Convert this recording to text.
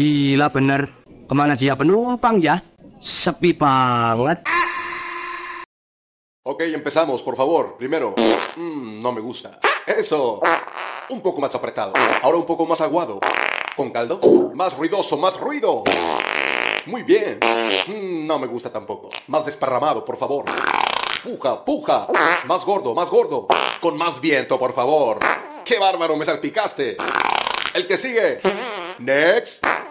Gila bener. Kemana dia penumpang ya? Sepi banget. Ok, empezamos, por favor. Primero, no me gusta. Eso. Un poco más apretado. Ahora un poco más aguado. ¿Con caldo? Más ruidoso, más ruido. Muy bien. No me gusta tampoco. Más desparramado, por favor. Puja, puja. Más gordo, más gordo. Con más viento, por favor. ¡Qué bárbaro, me salpicaste! El que sigue. Next.